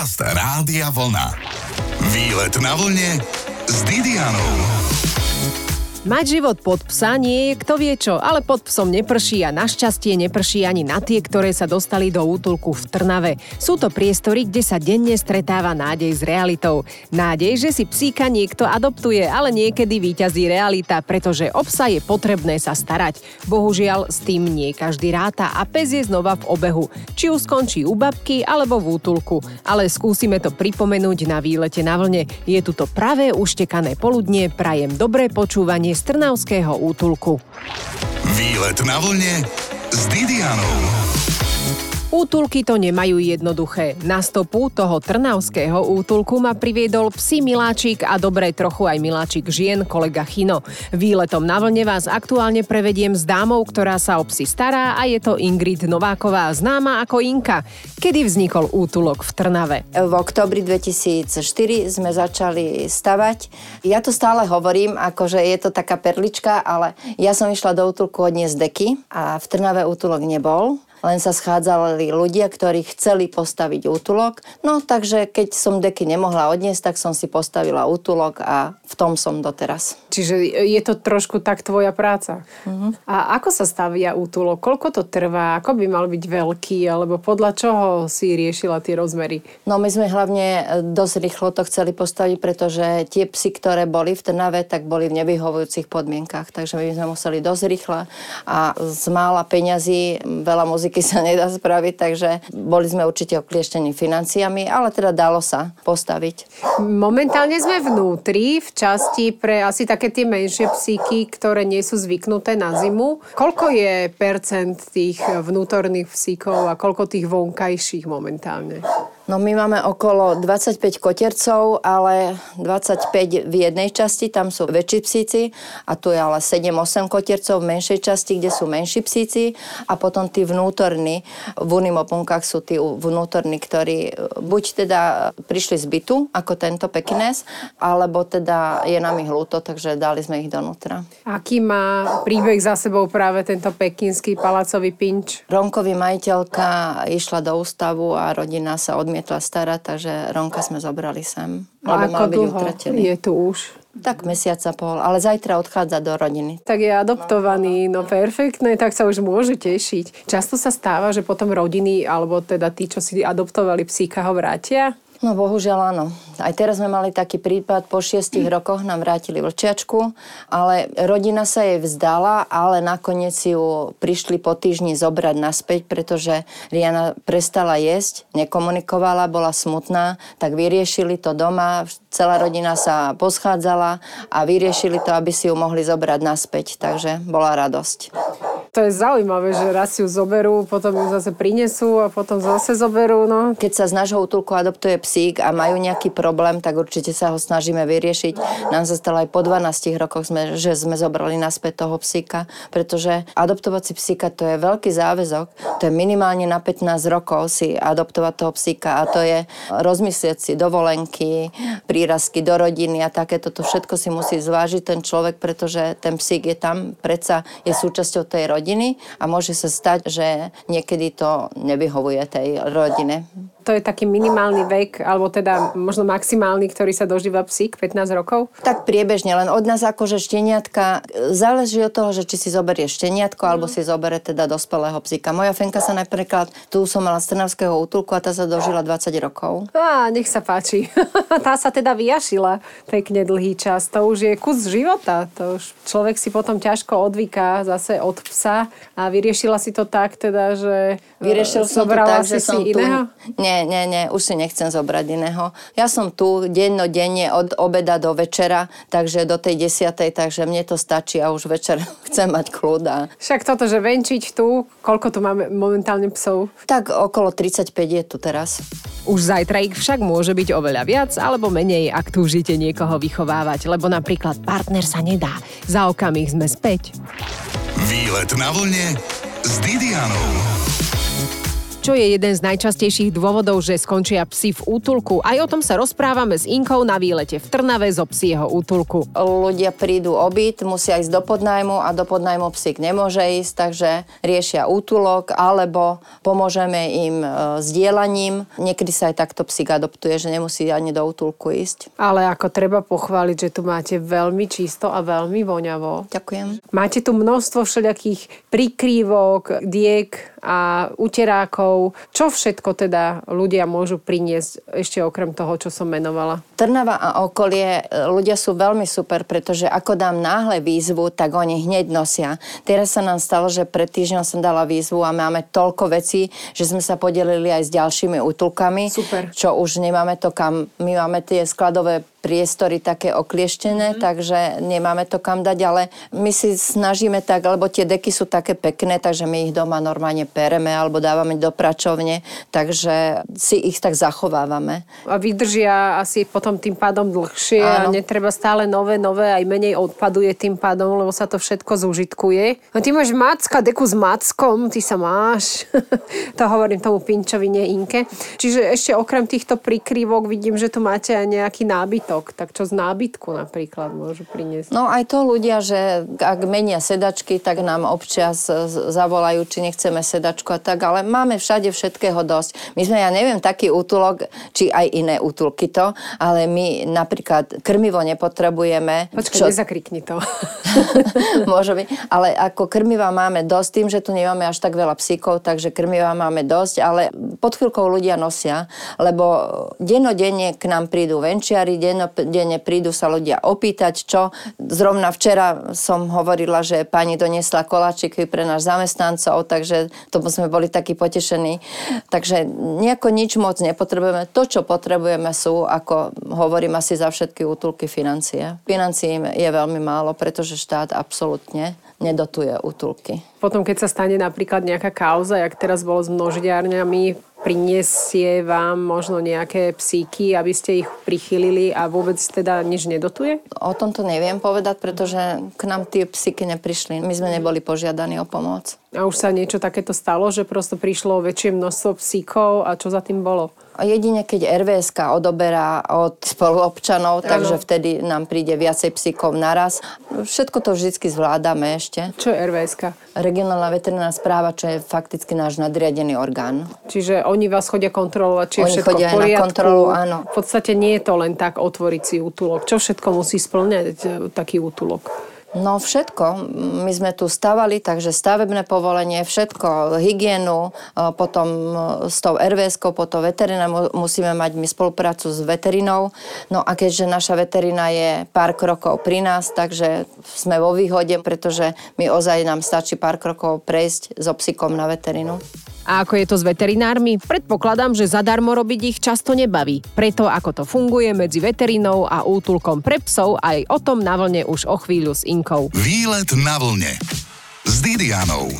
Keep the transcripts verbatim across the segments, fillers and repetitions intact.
Podcast Rádia Vlna. Výlet na vlne s Didianou. Mať život pod psa nie je kto vie čo, ale pod psom neprší a našťastie neprší ani na tie, ktoré sa dostali do útulku v Trnave. Sú to priestory, kde sa denne stretáva nádej s realitou. Nádej, že si psíka niekto adoptuje, ale niekedy víťazí realita, pretože o psa je potrebné sa starať. Bohužiaľ, s tým nie každý ráta a pes je znova v obehu. Či už skončí u babky, alebo v útulku. Ale skúsime to pripomenúť na výlete na vlne. Je tu to pravé uštekané poludnie, prajem dobré počúvanie z Trnavského útulku. Výlet na vlne s Didianou. Útulky to nemajú jednoduché. Na stopu toho trnavského útulku ma priviedol psí miláčik a dobre trochu aj miláčik žien kolega Chino. Výletom na vlne vás aktuálne prevediem s dámou, ktorá sa o psy stará a je to Ingrid Nováková, známa ako Inka. Kedy vznikol útulok v Trnave? V októbri dvetisícštyri sme začali stavať. Ja to stále hovorím, akože je to taká perlička, ale ja som išla do útulku odniesť deky a v Trnave útulok nebol. Len sa schádzali ľudia, ktorí chceli postaviť útulok. No, takže keď som deky nemohla odniesť, tak som si postavila útulok a v tom som doteraz. Čiže je to trošku tak tvoja práca. Uh-huh. A ako sa stavia útulok? Koľko to trvá? Ako by mal byť veľký? Alebo podľa čoho si riešila tie rozmery? No, my sme hlavne dosť rýchlo to chceli postaviť, pretože tie psy, ktoré boli v Trnave, tak boli v nevyhovujúcich podmienkach. Takže my sme museli dosť rýchlo a z mála peňazí, veľa muziky sa nedá spraviť, takže boli sme určite oklieštení financiami, ale teda dalo sa postaviť. Momentálne sme vnútri, v časti pre asi také tie menšie psíky, ktoré nie sú zvyknuté na zimu. Koľko je percent tých vnútorných psíkov a koľko tých vonkajších momentálne? No my máme okolo dvadsaťpäť kotiercov, ale dvadsaťpäť v jednej časti, tam sú väčší psíci a tu je ale sedem osem kotiercov v menšej časti, kde sú menší psíci a potom tí vnútorní, v unimopunkách sú tí vnútorní, ktorí buď teda prišli z bytu, ako tento Pekines, alebo teda je nám ich ľúto, takže dali sme ich donútra. Aký má príbeh za sebou práve tento pekinský palacový pinč? Ronkovi majiteľka išla do ústavu a rodina sa odmietla starať, takže Ronka sme zobrali sem. A ako dlho je tu už? Tak mesiac a pol, ale zajtra odchádza do rodiny. Tak je adoptovaný, no perfektné, tak sa už môže tešiť. Často sa stáva, že potom rodiny, alebo teda tí, čo si adoptovali psíka, ho vrátia? No bohužiaľ áno. Aj teraz sme mali taký prípad, po šiestich rokoch nám vrátili vlčiačku, ale rodina sa jej vzdala, ale nakoniec si ju prišli po týždni zobrať naspäť, pretože Riana prestala jesť, nekomunikovala, bola smutná, tak vyriešili to doma, celá rodina sa poschádzala a vyriešili to, aby si ju mohli zobrať naspäť, takže bola radosť. To je zaujímavé, že raz ju zoberú, potom ju zase prinesú a potom zase zoberú, no. Keď sa z nášho útulku adoptuje psík a majú nejaký problém, tak určite sa ho snažíme vyriešiť. Nám sa stalo aj po dvanástich rokoch, sme, že sme zobrali naspäť toho psíka, pretože adoptovať si psíka to je veľký záväzok. To je minimálne na pätnásť rokov si adoptovať toho psíka a to je rozmyslieť si dovolenky, prírazky do rodiny a takéto. To všetko si musí zvážiť ten človek, pretože ten psík je tam, predsa je súčasťou tej rodiny. rodiny a môže sa stať, že niekedy to nevyhovuje tej rodine. To je taký minimálny vek, alebo teda možno maximálny, ktorý sa dožíva psík, pätnásť rokov? Tak priebežne, len od nás akože šteniatka, záleží od toho, že či si zoberie šteniatko, alebo si zoberie teda dospelého psíka. Moja Fenka sa napríklad, tu som mala z Trnavského útulku a tá sa dožila dvadsať rokov. Á, nech sa páči. Tá sa teda vyjašila pekne dlhý čas. To už je kus života. To už človek si potom ťažko odvyká zase od psa a vyriešila si to tak teda, že Vyriešil som to tak, že som tu... Iného? Nie, nie, nie, už si nechcem zobrať iného. Ja som tu dennodenne od obeda do večera, takže do tej desiatej, takže mne to stačí a už večer chcem mať kľud. A... Však toto, že venčiť tu, koľko tu máme momentálne psov? Tak okolo tridsaťpäť je tu teraz. Už zajtra ich však môže byť oveľa viac alebo menej, ak túžite niekoho vychovávať, lebo napríklad partner sa nedá. Za okamih sme späť. Výlet na vlne s Didianou. Čo je jeden z najčastejších dôvodov, že skončia psi v útulku? Aj o tom sa rozprávame s Inkou na výlete v Trnave zo psieho útulku. Ľudia prídu o byt, musia ísť do podnájmu a do podnájmu psík nemôže ísť, takže riešia útulok alebo pomôžeme im s dielaním. Niekedy sa aj takto psík adoptuje, že nemusí ani do útulku ísť. Ale ako treba pochváliť, že tu máte veľmi čisto a veľmi voňavo. Ďakujem. Máte tu množstvo všelijakých prikrývok, diek a uterákov. Čo všetko teda ľudia môžu priniesť ešte okrem toho, čo som menovala? Trnava a okolie, ľudia sú veľmi super, pretože ako dám náhle výzvu, tak oni hneď nosia. Teraz sa nám stalo, že pred týždňom som dala výzvu a máme toľko vecí, že sme sa podelili aj s ďalšími útulkami. Super. Čo už nemáme to kam, my máme tie skladové priestory také oklieštené, mm-hmm. takže nemáme to kam dať, ale my si snažíme tak, lebo tie deky sú také pekné, takže my ich doma normálne pereme alebo dávame do pračovne, takže si ich tak zachovávame. A vydržia asi potom tým pádom dlhšie. Áno. A netreba stále nové, nové, aj menej odpaduje tým pádom, lebo sa to všetko zúžitkuje. A ty máš macka, deku s mackom, ty sa máš. To hovorím tomu Pinčovi, nie Inke. Čiže ešte okrem týchto prikrývok vidím, že tu máte aj nejaký nábytok. Tak čo z nábytku napríklad môžu priniesť? No aj to ľudia, že ak menia sedačky, tak nám občas zavolajú, či nechceme sedačku a tak, ale máme všade všetkého dosť. My sme, ja neviem, taký útulok, či aj iné útulky to, ale my napríklad krmivo nepotrebujeme. Počkaj, čo... nezakrikni to. Môže byť, ale ako krmiva máme dosť, tým, že tu nemáme až tak veľa psíkov, takže krmiva máme dosť, ale pod chvíľkou ľudia nosia, lebo dennodenne k nám prídu venčiari, denne prídu sa ľudia opýtať, čo. Zrovna včera som hovorila, že pani doniesla koláčiky pre nás zamestnancov, takže to sme boli takí potešení. Takže nejako nič moc nepotrebujeme. To, čo potrebujeme sú, ako hovorím asi za všetky útulky, financie. Financií je veľmi málo, pretože štát absolútne nedotuje útulky. Potom, keď sa stane napríklad nejaká kauza, jak teraz bolo s množidiarňami, priniesie vám možno nejaké psíky, aby ste ich prichylili a vôbec teda nič nedotuje? O tomto neviem povedať, pretože k nám tie psíky neprišli. My sme neboli požiadaní o pomoc. A už sa niečo takéto stalo, že prosto prišlo väčšie množstvo psíkov a čo za tým bolo? Jedine, keď er vé eska odoberá od spoluobčanov, takže vtedy nám príde viacej psíkov naraz. Všetko to vždycky zvládame ešte. Čo je er vé eska? Regionálna veterinárna správa, čo je fakticky náš nadriadený orgán. Čiže oni vás chodia kontrolovať, či je oni všetko v poriadku. Na kontrolu, áno. V podstate nie je to len tak otvoriť si útulok. Čo všetko musí spĺňať taký útulok? No všetko. My sme tu stavali, takže stavebné povolenie, všetko, hygienu, potom s tou er vé eskou, potom veterina, musíme mať my spoluprácu s veterinou. No a keďže naša veterina je pár krokov pri nás, takže sme vo výhode, pretože my ozaj nám stačí pár krokov prejsť so psíkom na veterinu. A ako je to s veterinármi? Predpokladám, že zadarmo robiť ich často nebaví. Preto, ako to funguje medzi veterinou a útulkom pre psov, aj o tom na vlne už o chvíľu s Inkou. Výlet na vlne s Didianou.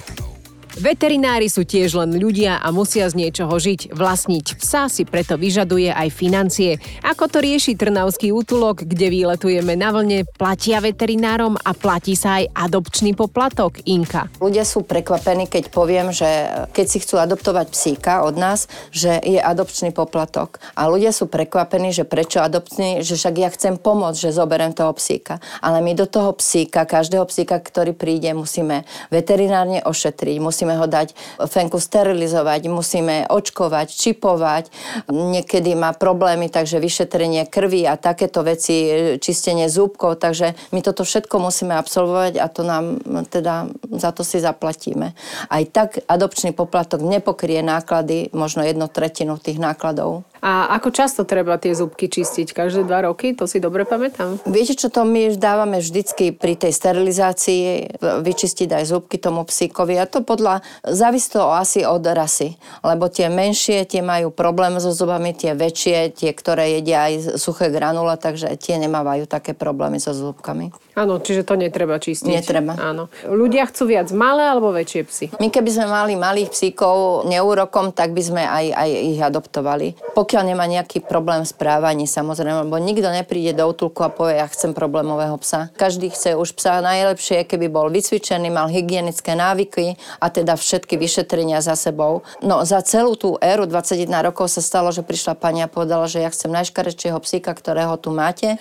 Veterinári sú tiež len ľudia a musia z niečoho žiť. Vlastniť psa si preto vyžaduje aj financie. Ako to rieši Trnavský útulok, kde výletujeme na vlne, platia veterinárom a platí sa aj adopčný poplatok, Inka? Ľudia sú prekvapení, keď poviem, že keď si chcú adoptovať psíka od nás, že je adopčný poplatok. A ľudia sú prekvapení, že prečo adopčný, že však ja chcem pomôcť, že zoberiem toho psíka. Ale my do toho psíka, každého psíka, ktorý príde, musíme veterinárne ošetriť, musíme Musíme ho dať fenku sterilizovať, musíme očkovať, čipovať. Niekedy má problémy, takže vyšetrenie krvi a takéto veci, čistenie zúbkov. Takže my toto všetko musíme absolvovať a to nám teda za to si zaplatíme. Aj tak adopčný poplatok nepokrie náklady, možno jednu tretinu tých nákladov. A ako často treba tie zúbky čistiť? Každé dva roky? To si dobre pamätám. Viete, čo to my dávame vždycky pri tej sterilizácii, vyčistiť aj zúbky tomu psíkovi. A to podľa, závisí to asi od rasy. Lebo tie menšie, tie majú problém so zubami, tie väčšie, tie, ktoré jedia aj suché granule, takže tie nemávajú také problémy so zúbkami. Áno, čiže to netreba čistiť. Netreba. Áno. Ľudia chcú viac malé alebo väčšie psy? My keby sme mali malých psíkov neurokom, tak by sme aj, aj ich adoptovali. Pokiaľ Pokiaľ nemá nejaký problém s správaní, samozrejme, lebo nikto nepríde do útulku a povie, ja chcem problémového psa. Každý chce už psa najlepšie, keby bol vycvičený, mal hygienické návyky a teda všetky vyšetrenia za sebou. No za celú tú éru dvadsaťjeden rokov sa stalo, že prišla pani a povedala, že ja chcem najškarečšieho psíka, ktorého tu máte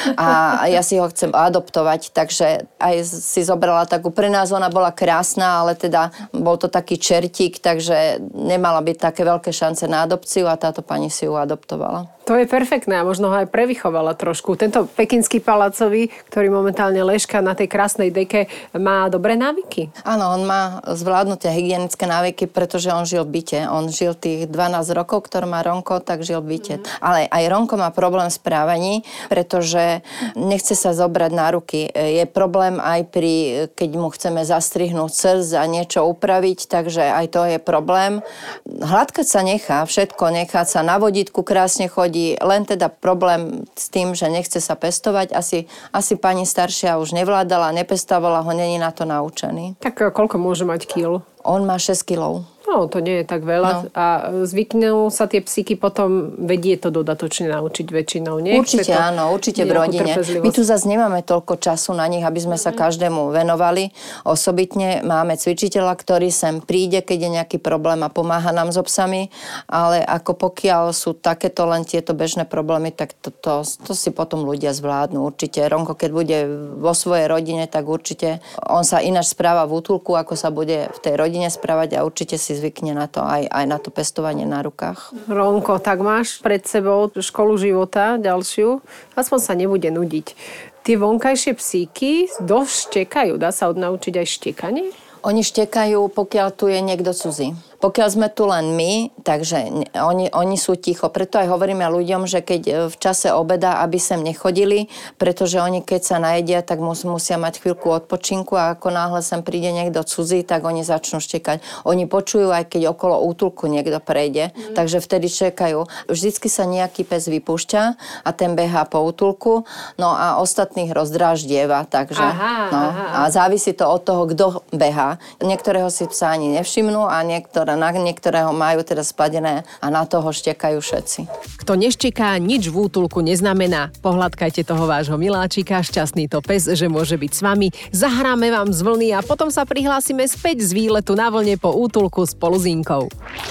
a ja si ho chcem adoptovať, takže aj si zobrala takú, pre nás ona bola krásna, ale teda bol to taký čertík, takže nemala byť také veľké šance na adopciu a táto pani si ju adoptovala. To je perfektné a možno ho aj prevychovala trošku. Tento pekinský palacový, ktorý momentálne ležka na tej krásnej deke, má dobré návyky? Áno, on má zvládnuté hygienické návyky, pretože on žil v byte. On žil tých dvanásť rokov, ktorý má Ronko, tak žil v byte. Mm. Ale aj Ronko má problém v správaní, pretože nechce sa zobrať na ruky. Je problém aj pri, keď mu chceme zastrihnúť srdc a niečo upraviť, takže aj to je problém. Hladkať sa nechá, všetko nechá sa na vodítku, krásne chodí, len teda problém s tým, že nechce sa pestovať. Asi, asi pani staršia už nevládala, nepestovala ho, není na to naučený. Tak koľko môže mať kíl? On má šesť kilov. No, to nie je tak veľa. No. A zvyknú sa tie psíky potom, vedie to dodatočne naučiť väčšinou, nie? Určite to, áno, určite v rodine. My tu zase nemáme toľko času na nich, aby sme sa každému venovali. Osobitne máme cvičiteľa, ktorý sem príde, keď je nejaký problém a pomáha nám so psami, ale ako pokiaľ sú takéto len tieto bežné problémy, tak to, to, to si potom ľudia zvládnu. Určite Ronko, keď bude vo svojej rodine, tak určite on sa ináč správa v útulku, ako sa bude v tej rodine správať a určite si zvykne na to, aj, aj na to pestovanie na rukách. Ronko, tak máš pred sebou školu života ďalšiu, aspoň sa nebude nudiť. Tie vonkajšie psíky dosť štekajú, dá sa odnaučiť aj štekanie? Oni štekajú, pokiaľ tu je niekto cudzí. Pokiaľ sme tu len my, takže oni, oni sú ticho. Preto aj hovoríme ľuďom, že keď v čase obeda, aby sem nechodili, pretože oni keď sa najedia, tak mus, musia mať chvíľku odpočinku a ako náhle sem príde niekto cudzí, tak oni začnú štekať. Oni počujú, aj keď okolo útulku niekto prejde, mm. takže vtedy čekajú. Vždycky sa nejaký pes vypúšťa a ten behá po útulku, no a ostatných rozdráždieva, takže aha, no, aha. a závisí to od toho, kto behá. Niektorého si psa ani nevšimnú a niektoré na niektorého majú teda spadené a na toho štekajú všetci. Kto nešteká, nič v útulku neznamená. Pohľadkajte toho vášho miláčika, šťastný to pes, že môže byť s vami. Zahráme vám z vlny a potom sa prihlásime späť z výletu na vlne po útulku spolu s Inkou.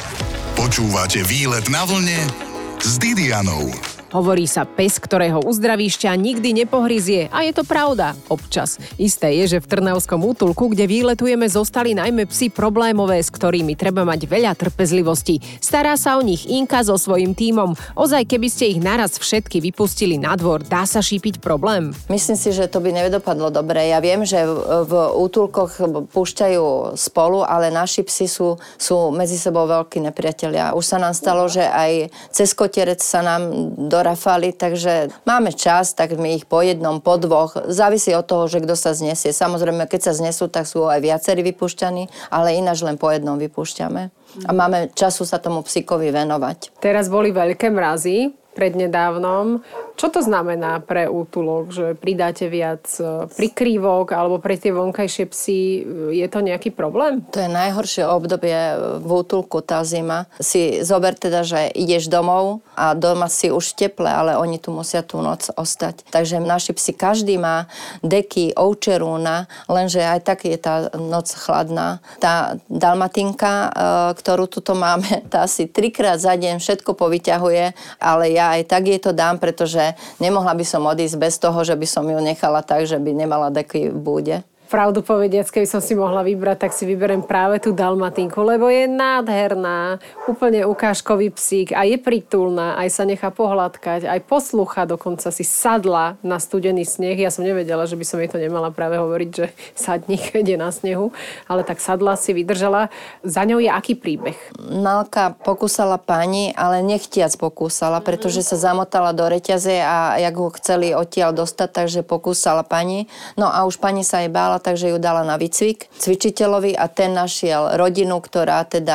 Počúvate Výlet na vlne s Didianou. Hovorí sa, pes, ktorého uzdravíš, ťa nikdy nepohryzie. A je to pravda. Občas. Isté je, že v Trnavskom útulku, kde výletujeme, zostali najmä psi problémové, s ktorými treba mať veľa trpezlivosti. Stará sa o nich Inka so svojím tímom. Ozaj, keby ste ich naraz všetky vypustili na dvor, dá sa šípiť problém? Myslím si, že to by nedopadlo dobre. Ja viem, že v, v útulkoch púšťajú spolu, ale naši psi sú, sú medzi sebou veľkí nepriatelia. Už sa nám stalo, že aj cez kotierec sa nám do rafali, takže máme čas, tak my ich po jednom, po dvoch. Závisí od toho, že kto sa znesie. Samozrejme, keď sa znesú, tak sú aj viacerí vypúšťaní, ale ináč len po jednom vypúšťame. A máme času sa tomu psíkovi venovať. Teraz boli veľké mrazy prednedávnom. Čo to znamená pre útulok, že pridáte viac prikrývok alebo pre tie vonkajšie psy? Je to nejaký problém? To je najhoršie obdobie v útulku, tá zima. Si zober teda, že ideš domov a doma si už teple, ale oni tu musia tú noc ostať. Takže naši psi, každý má deky, ovčerúna, lenže aj tak je tá noc chladná. Tá dalmatinka, ktorú tuto máme, tá si trikrát za deň všetko povyťahuje, ale ja aj tak jej to dám, pretože nemohla by som odísť bez toho, že by som ju nechala tak, že by nemala deky v búde. Pravdu povediac, keby som si mohla vybrať, tak si vyberiem práve tú dalmatinku, lebo je nádherná, úplne ukážkový psík a je pritulná, aj sa nechá pohľadkať, aj poslúcha, dokonca si sadla na studený sneh. Ja som nevedela, že by som jej to nemala práve hovoriť, že sadni, keď je na snehu, ale tak sadla si, vydržala. Za ňou je aký príbeh? Nalka pokúsala pani, ale nechtiac pokúsala, pretože sa zamotala do reťaze a jak ho chceli odtiaľ dostať, takže pokúsala pani. No a už pani sa jej bála, takže ju dala na výcvik cvičiteľovi a ten našiel rodinu, ktorá teda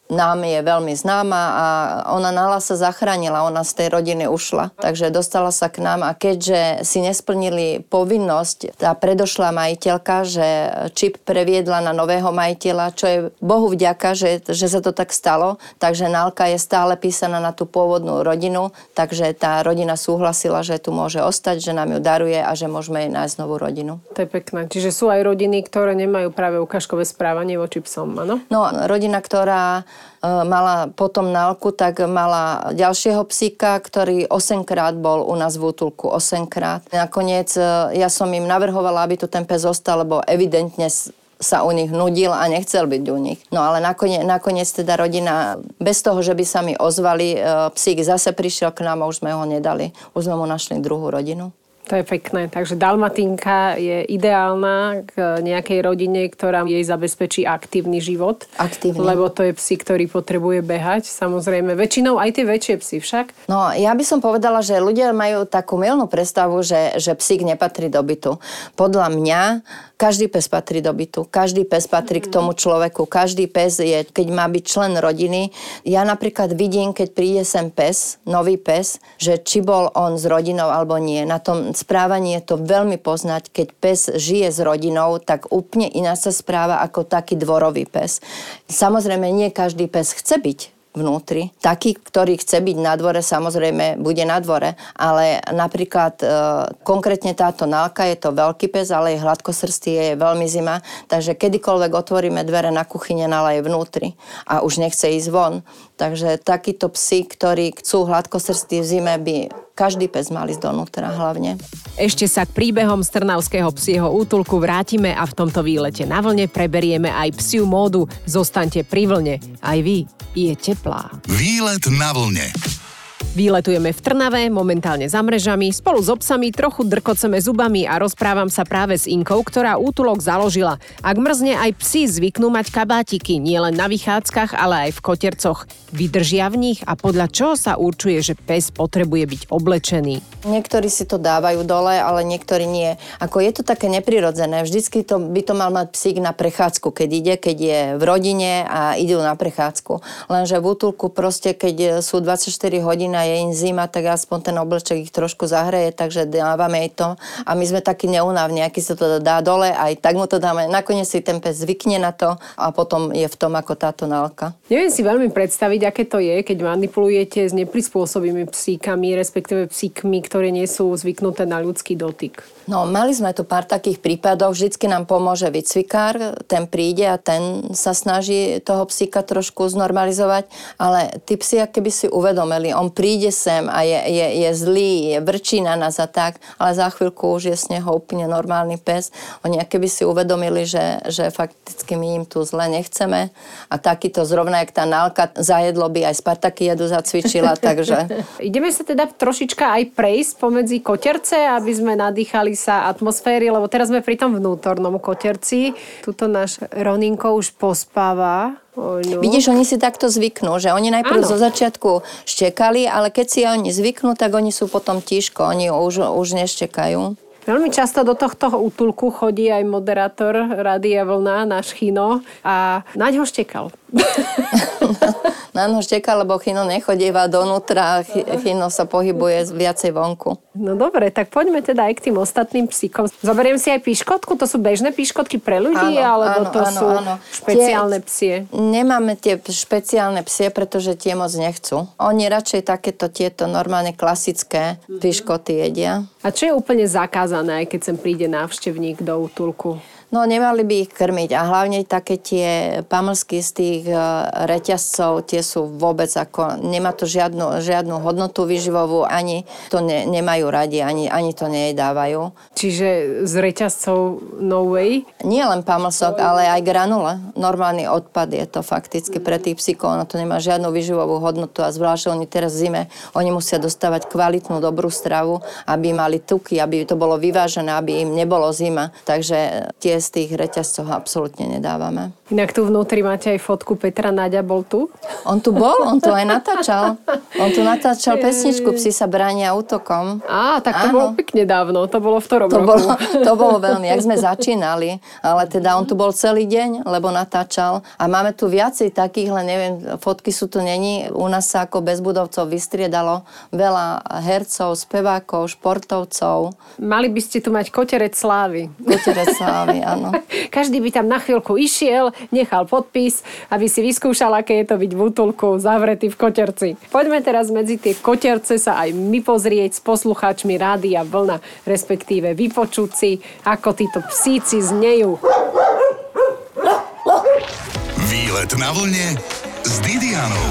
nám je veľmi známa a ona náhle sa zachránila, ona z tej rodiny ušla. Takže dostala sa k nám a keďže si nesplnili povinnosť, tá predošlá majiteľka, že čip previedla na nového majiteľa, čo je Bohu vďaka, že, že sa to tak stalo. Takže nálka je stále písaná na tú pôvodnú rodinu, takže tá rodina súhlasila, že tu môže ostať, že nám ju daruje a že môžeme jej nájsť novú rodinu. To je pekné. Čiže sú aj rodiny, ktoré nemajú práve ukážkové správanie voči psom, áno? No, rodina, ktorá mala potom nálku, tak mala ďalšieho psíka, ktorý osemkrát bol u nás v útulku, osemkrát. Nakoniec ja som im navrhovala, aby tu ten pes zostal, lebo evidentne sa u nich nudil a nechcel byť u nich. No ale nakoniec, nakoniec teda rodina, bez toho, že by sa mi ozvali, psík zase prišiel k nám a už sme ho nedali. Už sme mu našli druhú rodinu. To je pekné. Takže dalmatinka je ideálna k nejakej rodine, ktorá jej zabezpečí aktívny život. Aktívny. Lebo to je psík, ktorý potrebuje behať. Samozrejme, väčšinou aj tie väčšie psy však. No, ja by som povedala, že ľudia majú takú mylnú predstavu, že, že psík nepatrí do bytu. Podľa mňa každý pes patrí do bytu. Každý pes patrí mm. k tomu človeku. Každý pes je, keď má byť člen rodiny. Ja napríklad vidím, keď príde sem pes, nový pes, že či bol on s rodinou alebo nie. Na tom správanie je to veľmi poznať. Keď pes žije s rodinou, tak úplne iná sa správa ako taký dvorový pes. Samozrejme, nie každý pes chce byť vnútri. Taký, ktorý chce byť na dvore, samozrejme bude na dvore, ale napríklad e, konkrétne táto nálka, je to veľký pes, ale je hladkosrstý, je veľmi zima, takže kedykoľvek otvoríme dvere na kuchyne, nala je vnútri a už nechce ísť von. Takže takíto psi, ktorí chcú hladkosrstý v zime, by každý pes mal ísť donútra hlavne. Ešte sa k príbehom z trnavského psieho útulku vrátime a v tomto výlete na vlne preberieme aj psiu módu. Zostaňte pri vlne. Aj vy je teplá. Výlet na vlne. Výletujeme v Trnave, momentálne za mrežami, spolu s obsami trochu drkoceme zubami a rozprávam sa práve s Inkou, ktorá útulok založila. Ak mrzne, aj psi zvyknú mať kabátiky, nielen na vychádzkach, ale aj v kotercoch. Vydržia v nich a podľa čoho sa určuje, že pes potrebuje byť oblečený? Niektorí si to dávajú dole, ale niektorí nie. Ako je to také neprirodzené. Vždycky to, by to mal mať psík na prechádzku, keď ide, keď je v rodine a idú na prechádzku. Lenže v útulku proste, keď sú dvadsaťštyri hodín a je im zima, tak aspoň ten obleček ich trošku zahreje, takže dávame jej to. A my sme takí neunavní, aký sa to dá dole, aj tak mu to dáme. Nakoniec si ten pes zvykne na to a potom je v tom ako táto nálka. Neviem si veľmi predstaviť, aké to je, keď manipulujete s neprispôsobými psíkami, respektíve psíkmi, ktoré nie sú zvyknuté na ľudský dotyk. No, mali sme tu pár takých prípadov, vždycky nám pomôže výcvikár, ten príde a ten sa snaží toho psíka trošku znormalizovať, ale tí psi, keby si uvedomili, on príde sem a je, je, je zlý, je vrčí na nás a tak, ale za chvíľku už je z neho úplne normálny pes. Oni keby si uvedomili, že, že fakticky my im tu zle nechceme a takýto zrovna, jak tá nálka zajedlo by aj Spartaky jedu zacvičila, takže... Ideme sa teda trošička aj prejsť pomedzi koterce, aby sme nadýchali sa atmosféry, lebo teraz sme pri tom vnútornom koterci. Tuto náš Roninko už pospáva. Oh, no. Vidíš, oni si takto zvyknú, že oni najprv Áno. zo začiatku štekali, ale keď si oni zvyknú, tak oni sú potom tíško, oni už, už neštekajú. Veľmi často do tohto útulku chodí aj moderátor Rádia Vlna, náš Chino, a naď ho štekal. Na ňo štekal, lebo Chino nechodíva donútra, Chino sa pohybuje viacej vonku. No dobre, tak poďme teda aj k tým ostatným psíkom. Zoberiem si aj piškotku, to sú bežné piškotky pre ľudí, áno, alebo áno, to áno, sú áno. špeciálne tie, psie? Nemáme tie špeciálne psie, pretože tie moc nechcú. Oni radšej takéto tieto normálne klasické mm-hmm. piškoty jedia. A čo je úplne zakázané, aj keď sem príde návštevník do útulku? No, nemali by ich krmiť a hlavne také tie pamlsky z tých reťazcov, tie sú vôbec ako, nemá to žiadnu, žiadnu hodnotu výživovú, ani to ne, nemajú radi, ani, ani to nejedávajú. Čiže z reťazcov no way? Nie len pamlsok, ale aj granule. Normálny odpad je to fakticky pre tých psíkov, ono to nemá žiadnu výživovú hodnotu a zvlášť oni teraz v zime, oni musia dostávať kvalitnú, dobrú stravu, aby mali tuky, aby to bolo vyvážené, aby im nebolo zima. Takže tie bez tých reťazcov absolútne nedávame. Inak tu vnútri máte aj fotku Petra. Náďa bol tu? On tu bol, on tu aj natáčal. On tu natáčal pesničku Psi sa bránia útokom. Á, tak to Áno. bolo pekne dávno, to bolo v ktorom to roku? Bolo, to bolo veľmi, jak sme začínali, ale teda on tu bol celý deň, lebo natáčal. A máme tu viacej takých, len neviem, fotky sú tu není. U nás sa ako bez budovcov vystriedalo veľa hercov, spevákov, športovcov. Mali by ste tu mať koterec slávy. Koterec slávy, áno. Každý by tam na chvíľku išiel, nechal podpis, aby si vyskúšal, aké je to byť v útulku, zavretý v koterci. Poďme teraz medzi tie koterce sa aj my pozrieť s poslucháčmi Rádia Vlna, respektíve vypočuť si, ako títo psíci znejú. Výlet na vlne s Didianou.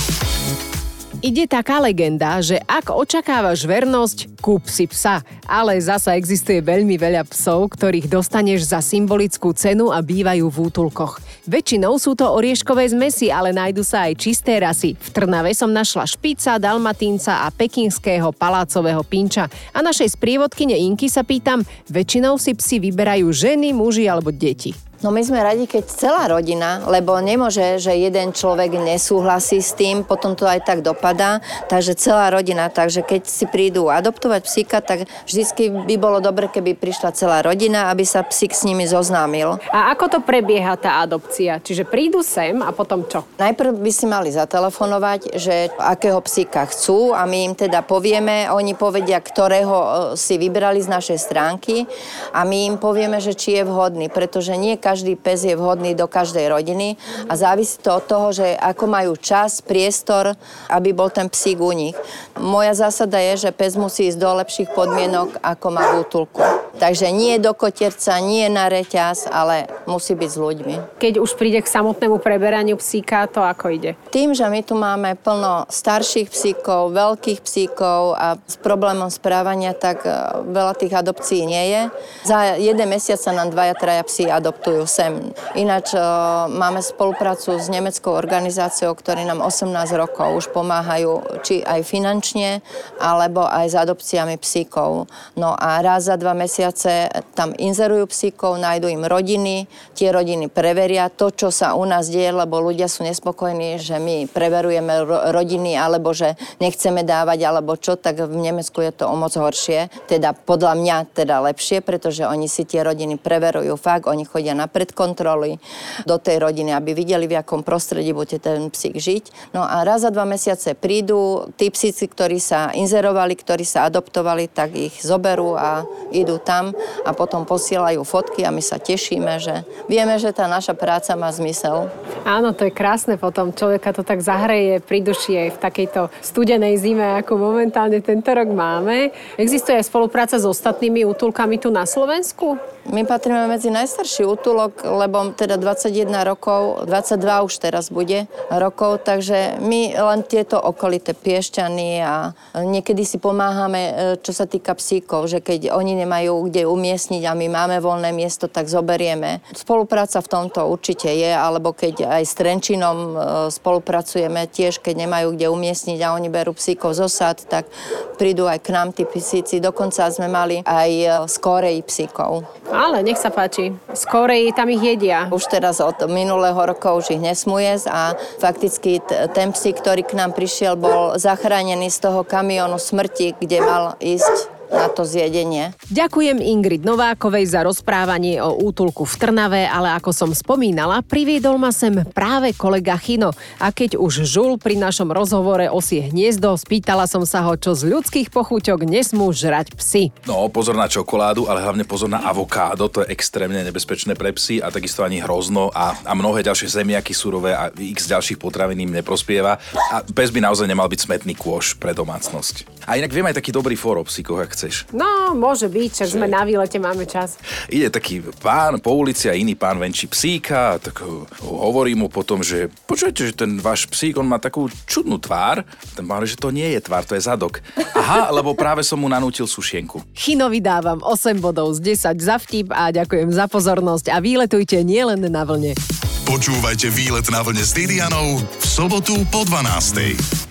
Ide taká legenda, že ak očakávaš vernosť, kúp si psa. Ale zasa existuje veľmi veľa psov, ktorých dostaneš za symbolickú cenu a bývajú v útulkoch. Väčšinou sú to orieškové zmesi, ale nájdu sa aj čisté rasy. V Trnave som našla špica, dalmatínca a pekinského palácového pinča. A našej sprievodkyne Inky sa pýtam, väčšinou si psi vyberajú ženy, muži alebo deti. No my sme radi, keď celá rodina, lebo nemôže, že jeden človek nesúhlasí s tým, potom to aj tak dopadá, takže celá rodina, takže keď si prídu adoptovať psíka, tak vždycky by bolo dobre, keby prišla celá rodina, aby sa psík s nimi zoznámil. A ako to prebieha tá adopcia? Čiže prídu sem a potom čo? Najprv by si mali zatelefonovať, že akého psíka chcú a my im teda povieme, oni povedia, ktorého si vybrali z našej stránky a my im povieme, že či je vhodný, pretože nie každý pes je vhodný do každej rodiny a závisí to od toho, že ako majú čas, priestor, aby bol ten psík u nich. Moja zásada je, že pes musí ísť do lepších podmienok, ako má v útulku. Takže nie do koterca, nie na reťaz, ale musí byť s ľuďmi. Keď už príde k samotnému preberaniu psíka, to ako ide? Tým, že my tu máme plno starších psíkov, veľkých psíkov a s problémom správania, tak veľa tých adopcií nie je. Za jeden mesiac sa nám dvaja, traja psi adoptujú sem. Ináč máme spoluprácu s nemeckou organizáciou, ktorí nám osemnásť rokov už pomáhajú, či aj finančne, alebo aj s adopciami psíkov. No a raz za dva mesiace tam inzerujú psíkov, nájdu im rodiny, tie rodiny preveria to, čo sa u nás deje, lebo ľudia sú nespokojní, že my preverujeme ro- rodiny, alebo že nechceme dávať, alebo čo, tak v Nemecku je to o moc horšie. Teda podľa mňa teda lepšie, pretože oni si tie rodiny preverujú fakt, oni chodia na predkontroly do tej rodiny, aby videli, v akom prostredí bude ten psík žiť. No a raz za dva mesiace prídu tí psíci, ktorí sa inzerovali, ktorí sa adoptovali, tak ich zoberú a idú tam a potom posielajú fotky a my sa tešíme, že vieme, že tá naša práca má zmysel. Áno, to je krásne potom. Človeka to tak zahreje pri duši aj v takejto studenej zime, ako momentálne tento rok máme. Existuje aj spolupráca s ostatnými útulkami tu na Slovensku? My patríme medzi najstarší útulok, lebo teda dvadsaťjeden rokov, dvadsaťdva už teraz bude rokov, takže my len tieto okolité Piešťany a niekedy si pomáhame, čo sa týka psíkov, že keď oni nemajú kde umiestniť a my máme voľné miesto, tak zoberieme. Spolupráca v tomto určite je, alebo keď aj s Trenčínom spolupracujeme tiež, keď nemajú kde umiestniť a oni berú psíkov z osad, tak prídu aj k nám tí psíci. Dokonca sme mali aj z Kórey psíkov. Ale nech sa páči. Z Kórey tam ich jedia. Už teraz od minulého roka už ich nesmú jesť a fakticky t- ten psík, ktorý k nám prišiel, bol zachránený z toho kamiónu smrti, kde mal ísť na to zjedenie. Ďakujem Ingrid Novákovej za rozprávanie o útulku v Trnave, ale ako som spomínala, priviedol ma sem práve kolega Chino. A keď už žul pri našom rozhovore Osie hniezdo, spýtala som sa ho, čo z ľudských pochuťok nesmú žrať psi. No, pozor na čokoládu, ale hlavne pozor na avokádo, to je extrémne nebezpečné pre psy a takisto ani hrozno a, a mnohé ďalšie zemiaky surové a x ďalších potravín im neprospieva. A pes by naozaj nemal byť smetný kôš pre domácnosť. A inak viem aj taký dobrý fór o psíkoch, ak chceš. No, môže byť, však sme na výlete, máme čas. Ide taký pán po ulici a iný pán venčí psíka, tak hovorí mu potom, že počujete, že ten váš psík, on má takú čudnú tvár. Ten pán hovorí, že to nie je tvár, to je zadok. Aha, lebo práve som mu nanútil sušienku. Chinovi dávam osem bodov z desať za vtip a ďakujem za pozornosť a výletujte nielen na vlne. Počúvajte Výlet na vlne s Didianou v sobotu po dvanástej.